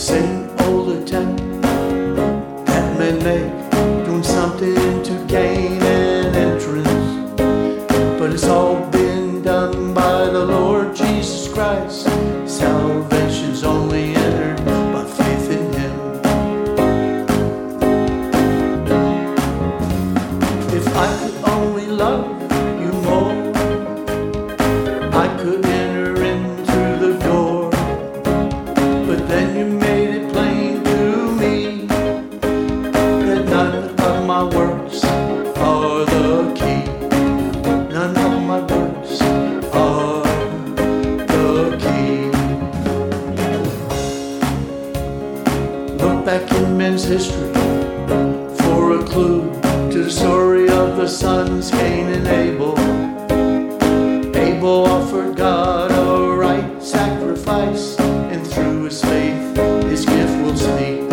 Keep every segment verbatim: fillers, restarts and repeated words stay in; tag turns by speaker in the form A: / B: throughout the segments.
A: same old attempt that men make, doing something to gain an entrance. But it's all been done by the Lord Jesus Christ. Salvation's only entered by faith in Him. If I could only love you more, I could enter in through the door. But then you made it plain to me that none of my works are the key. None of my works are the key. Look back in men's history for a clue to the story of the sons Cain and Abel. Abel offered God a right sacrifice, and through his faith his gift will speak.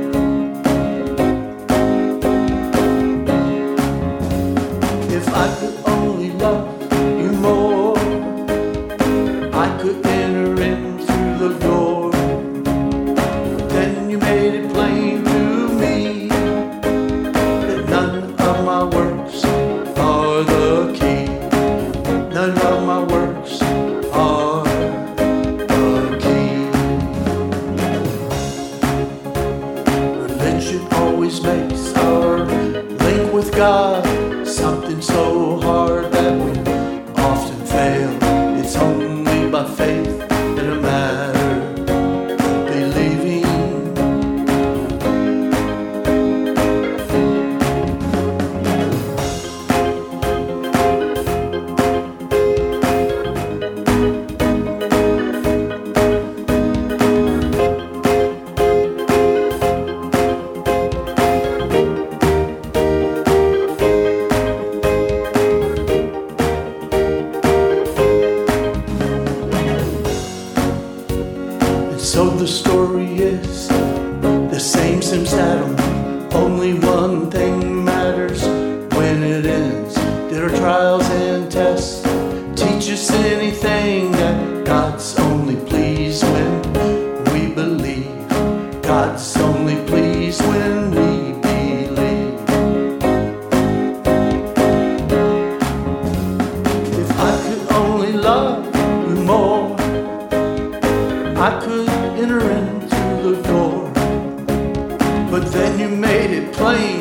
A: If I could only love you more, I could enter in through the door. Then you made it plain to me that none of my works are the key. None of my works are the key. Religion always makes our link with God something so hard that we often fail. It's only by faith that it matters believing. So the story is the same since Adam. Only one thing matters when it ends. Did our trials and tests teach us anything? That God's only pleased when we believe. God's only pleased when we believe. If I could only love you more, I could enter in through the door. But then you made it plain